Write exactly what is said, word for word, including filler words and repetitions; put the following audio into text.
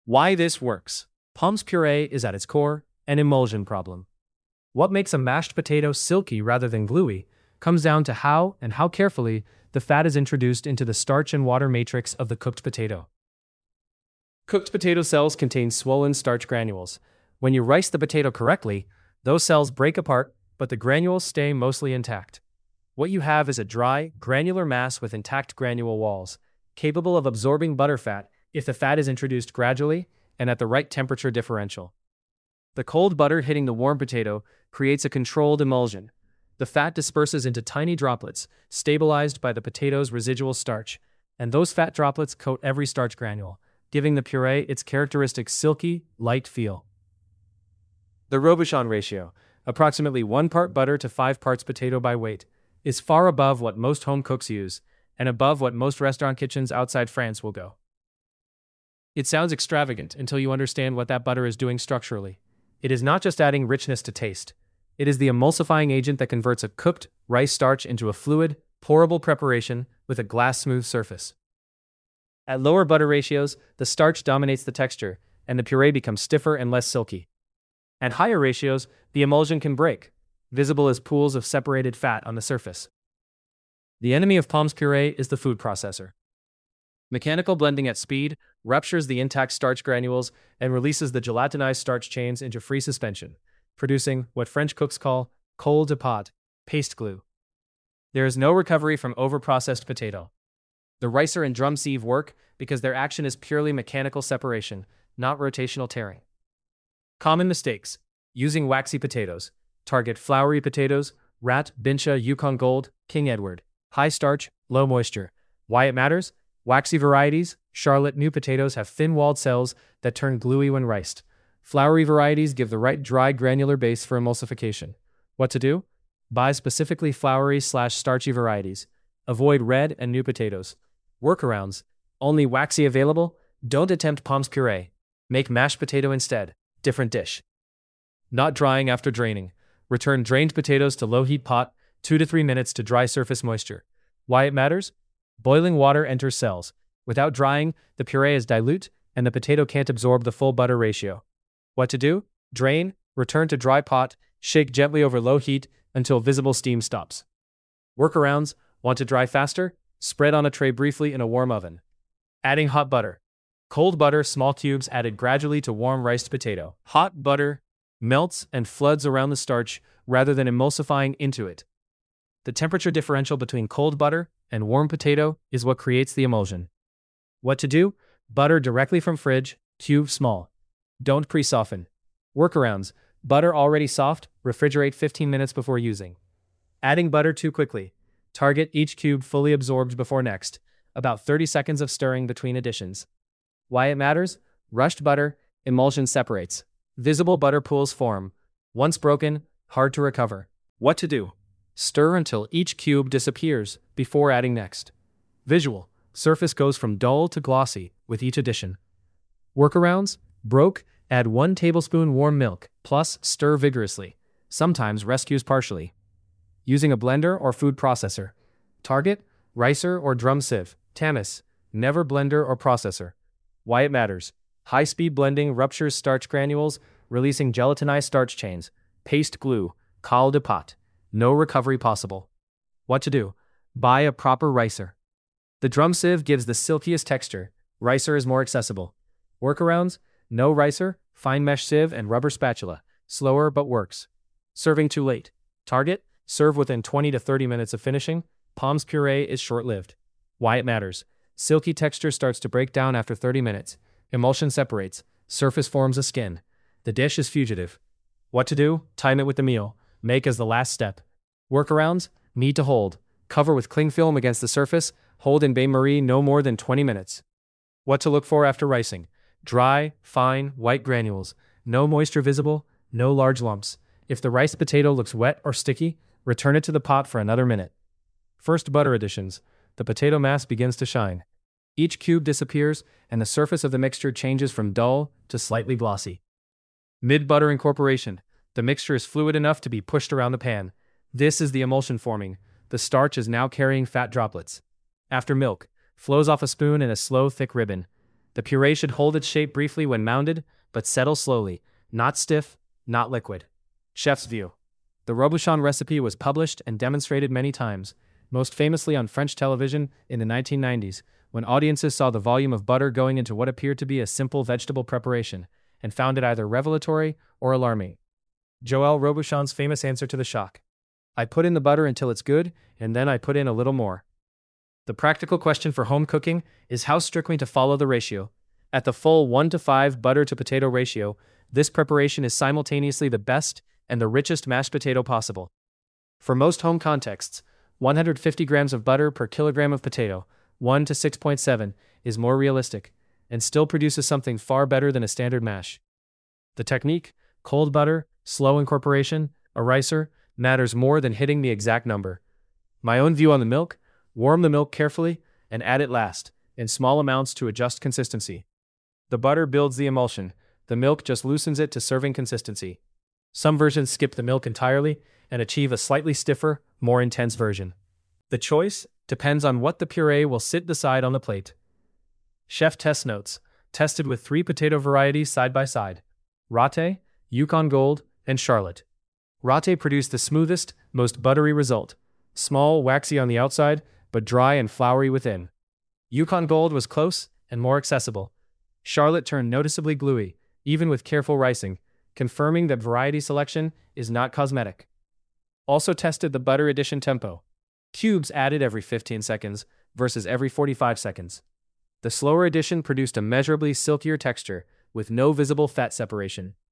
Why this works. Pommes puree is at its core an emulsion problem. What makes a mashed potato silky rather than gluey comes down to how and how carefully the fat is introduced into the starch and water matrix of the cooked potato. Cooked potato cells contain swollen starch granules. When you rice the potato correctly, those cells break apart, but the granules stay mostly intact. What you have is a dry, granular mass with intact granule walls, capable of absorbing butter fat if the fat is introduced gradually and at the right temperature differential. The cold butter hitting the warm potato creates a controlled emulsion. The fat disperses into tiny droplets, stabilized by the potato's residual starch, and those fat droplets coat every starch granule, giving the puree its characteristic silky, light feel. The Robuchon ratio, approximately one part butter to five parts potato by weight, is far above what most home cooks use, and above what most restaurant kitchens outside France will go. It sounds extravagant until you understand what that butter is doing structurally. It is not just adding richness to taste. It is the emulsifying agent that converts a cooked rice starch into a fluid, pourable preparation with a glass-smooth surface. At lower butter ratios, the starch dominates the texture, and the puree becomes stiffer and less silky. At higher ratios, the emulsion can break, visible as pools of separated fat on the surface. The enemy of Pommes puree is the food processor. Mechanical blending at speed ruptures the intact starch granules and releases the gelatinized starch chains into free suspension, producing what French cooks call colle de pâte, paste glue. There is no recovery from overprocessed potato. The ricer and drum sieve work because their action is purely mechanical separation, not rotational tearing. Common mistakes. Using waxy potatoes. Target floury potatoes, Rat, Bincha, Yukon Gold, King Edward. High starch, low moisture. Why it matters? Waxy varieties, Charlotte new potatoes have thin-walled cells that turn gluey when riced. Floury varieties give the right dry granular base for emulsification. What to do? Buy specifically floury slash starchy varieties. Avoid red and new potatoes. Workarounds. Only waxy available? Don't attempt Pommes puree. Make mashed potato instead. Different dish. Not drying after draining. Return drained potatoes to low-heat pot, two to three minutes to dry surface moisture. Why it matters? Boiling water enters cells. Without drying, the puree is dilute, and the potato can't absorb the full butter ratio. What to do? Drain, return to dry pot, shake gently over low heat until visible steam stops. Workarounds. Want to dry faster? Spread on a tray briefly in a warm oven. Adding hot butter. Cold butter, small cubes added gradually to warm riced potato. Hot butter melts and floods around the starch rather than emulsifying into it. The temperature differential between cold butter and warm potato is what creates the emulsion. What to do? Butter directly from fridge, cube small. Don't pre-soften. Workarounds. Butter already soft, refrigerate fifteen minutes before using. Adding butter too quickly. Target each cube fully absorbed before next. About thirty seconds of stirring between additions. Why it matters? Rushed butter, emulsion separates. Visible butter pools form. Once broken, hard to recover. What to do? Stir until each cube disappears before adding next. Visual. Surface goes from dull to glossy with each addition. Workarounds. Broke. Add one tablespoon warm milk, plus stir vigorously. Sometimes rescues partially. Using a blender or food processor. Target. Ricer or drum sieve. Tamis. Never blender or processor. Why it matters. High-speed blending ruptures starch granules, releasing gelatinized starch chains. Paste glue. Colle de pâte. No recovery possible. What to do? Buy a proper ricer. The drum sieve gives the silkiest texture. Ricer is more accessible. Workarounds. No ricer, fine mesh sieve and rubber spatula. Slower but works. Serving too late. Target. Serve within twenty to thirty minutes of finishing. Pommes puree is short-lived. Why it matters. Silky texture starts to break down after thirty minutes. Emulsion separates. Surface forms a skin. The dish is fugitive. What to do? Time it with the meal. Make as the last step. Workarounds. Need to hold. Cover with cling film against the surface. Hold in bain-marie no more than twenty minutes. What to look for after ricing. Dry, fine, white granules. No moisture visible. No large lumps. If the riced potato looks wet or sticky, return it to the pot for another minute. First butter additions. The potato mass begins to shine. Each cube disappears, and the surface of the mixture changes from dull to slightly glossy. Mid-butter incorporation. The mixture is fluid enough to be pushed around the pan. This is the emulsion forming. The starch is now carrying fat droplets. After milk. Flows off a spoon in a slow, thick ribbon. The puree should hold its shape briefly when mounded, but settle slowly, not stiff, not liquid. Chef's view. The Robuchon recipe was published and demonstrated many times, most famously on French television in the nineteen nineties, when audiences saw the volume of butter going into what appeared to be a simple vegetable preparation, and found it either revelatory or alarming. Joël Robuchon's famous answer to the shock. I put in the butter until it's good, and then I put in a little more. The practical question for home cooking is how strictly to follow the ratio. At the full one to five butter to potato ratio, this preparation is simultaneously the best and the richest mashed potato possible. For most home contexts, one hundred fifty grams of butter per kilogram of potato, one to six point seven, is more realistic, and still produces something far better than a standard mash. The technique, cold butter, slow incorporation, a ricer, matters more than hitting the exact number. My own view on the milk: warm the milk carefully and add it last, in small amounts to adjust consistency. The butter builds the emulsion, the milk just loosens it to serving consistency. Some versions skip the milk entirely and achieve a slightly stiffer, more intense version. The choice depends on what the puree will sit beside on the plate. Chef test notes, tested with three potato varieties side by side: Ratte, Yukon Gold, and Charlotte. Ratte produced the smoothest, most buttery result. Small, waxy on the outside, but dry and floury within. Yukon Gold was close and more accessible. Charlotte turned noticeably gluey, even with careful ricing, confirming that variety selection is not cosmetic. Also tested the butter addition tempo. Cubes added every fifteen seconds versus every forty-five seconds. The slower addition produced a measurably silkier texture, with no visible fat separation.